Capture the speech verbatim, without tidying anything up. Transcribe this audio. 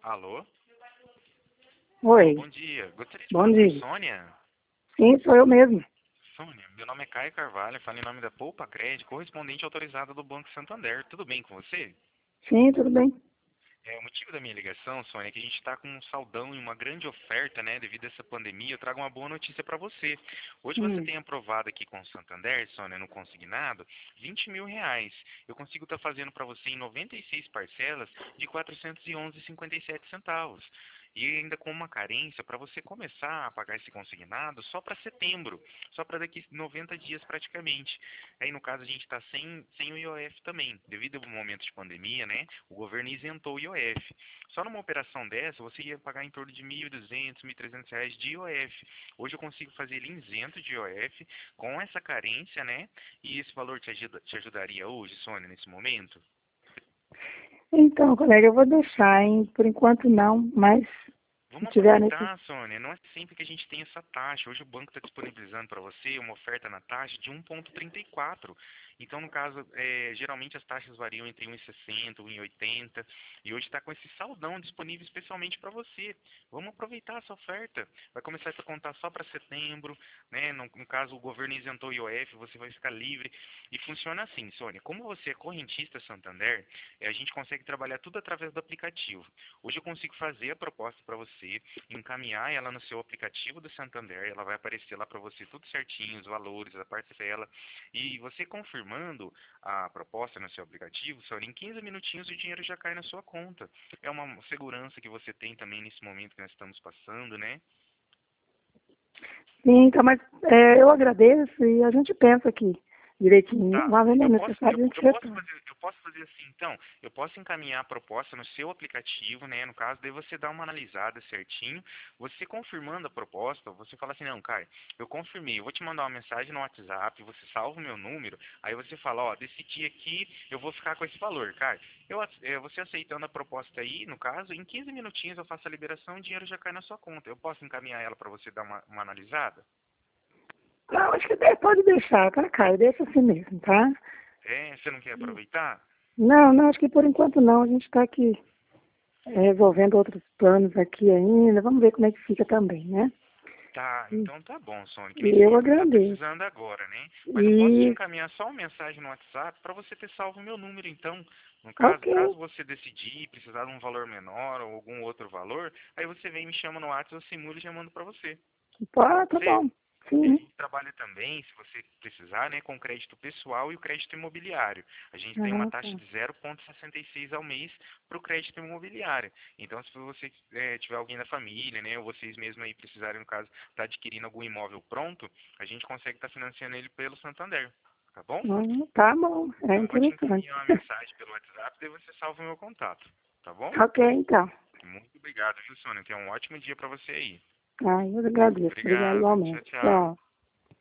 Alô? Alô, Oi, bom dia. Gostaria de bom falar com dia. Sônia. Sim, sou eu mesmo. Sônia, meu nome é Caio Carvalho, falo em nome da Poupa Crédito, correspondente autorizada do Banco Santander. Tudo bem com você? Sim, tudo bem. É, o motivo da minha ligação, Sônia, é que a gente está com um saldão e uma grande oferta, né, devido a essa pandemia. Eu trago uma boa notícia para você. Hoje você Hum. tem aprovado aqui com o Santander, Sônia, no consignado, vinte mil reais. Eu consigo estar fazendo para você em noventa e seis parcelas de quatrocentos e onze e cinquenta e sete centavos. E ainda com uma carência para você começar a pagar esse consignado só para setembro, só para daqui noventa dias praticamente. Aí no caso a gente está sem, sem o I O F também, devido ao momento de pandemia, né? O governo isentou o I O F. Só numa operação dessa você ia pagar em torno de mil e duzentos, mil e trezentos reais de I O F. Hoje eu consigo fazer ele isento de I O F, com essa carência, né? E esse valor te, ajuda, te ajudaria hoje, Sônia, nesse momento? Então, colega, eu vou deixar, hein? Por enquanto não, mas se Vamos tiver nesse... aproveitar, Sônia. Não é sempre que a gente tem essa taxa. Hoje o banco está disponibilizando para você uma oferta na taxa de um vírgula trinta e quatro. Então, no caso, é, geralmente as taxas variam entre um vírgula sessenta, um vírgula oitenta. E hoje está com esse saldão disponível especialmente para você. Vamos aproveitar essa oferta. Vai começar a contar só para setembro, né? No, no caso, o governo isentou o I O F, você vai ficar livre. E funciona assim, Sônia. Como você é correntista Santander, é, a gente consegue trabalhar tudo através do aplicativo. Hoje eu consigo fazer a proposta para você, encaminhar ela no seu aplicativo do Santander, ela vai aparecer lá para você tudo certinho, os valores, a parcela, e você confirmando a proposta no seu aplicativo, só em quinze minutinhos o dinheiro já cai na sua conta. É uma segurança que você tem também nesse momento que nós estamos passando, né? Sim, então, mas é, eu agradeço e a gente pensa aqui direitinho. Tá, Uma vez é eu posso, eu, necessário, a gente eu posso retorna. fazer, eu posso fazer assim, então, eu posso encaminhar a proposta no seu aplicativo, né, no caso, daí você dá uma analisada certinho, você confirmando a proposta, você fala assim, não, Caio, eu confirmei, eu vou te mandar uma mensagem no WhatsApp, você salva o meu número, aí você fala, ó, decidi aqui, eu vou ficar com esse valor, Caio. Eu, é, você aceitando a proposta aí, no caso, em quinze minutinhos eu faço a liberação, o dinheiro já cai na sua conta. Eu posso encaminhar ela para você dar uma, uma analisada? Não, acho que de- pode deixar, tá, Caio? Deixa assim mesmo, tá? É, você não quer aproveitar? Não, não, acho que por enquanto não. A gente está aqui é, resolvendo outros planos aqui ainda. Vamos ver como é que fica também, né? Tá, E, então tá bom, Sônia. Que nem e você eu falou que não tá agradeço. precisando agora, né? Mas eu posso te E, encaminhar só uma mensagem no WhatsApp para você ter salvo o meu número, então. No ok. caso, caso você decidir precisar de um valor menor ou algum outro valor, aí você vem e me chama no WhatsApp, eu simulo e já mando para você. Ah, Pode tá ser? bom. E a Sim. gente trabalha também, se você precisar, né, com crédito pessoal e o crédito imobiliário. A gente tem uma Ah, taxa tá. de zero vírgula sessenta e seis ao mês para o crédito imobiliário. Então, se você eh, tiver alguém da família, né, ou vocês mesmos aí precisarem, no caso, estar adquirindo algum imóvel pronto, a gente consegue estar financiando ele pelo Santander. Tá bom? Hum, tá bom, é Então, eu vou te interessante. encaminhar uma mensagem pelo WhatsApp, daí você salva o meu contato. Tá bom? Ok, então. Muito obrigado, viu, Sônia? Tenha um ótimo dia para você aí. Ah, eu agradeço. Obrigado Obrigado. Tchau, igualmente. tchau. Tchau.